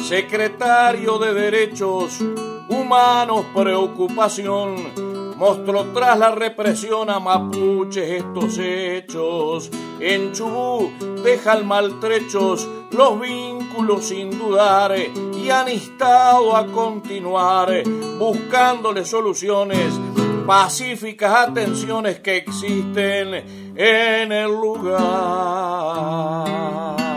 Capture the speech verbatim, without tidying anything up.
secretario de Derechos Humanos, Preocupación, mostró tras la represión a mapuches estos hechos. En Chubut dejan maltrechos los vínculos sin dudar y han instado a continuar buscándole soluciones pacíficas a tensiones que existen en el lugar.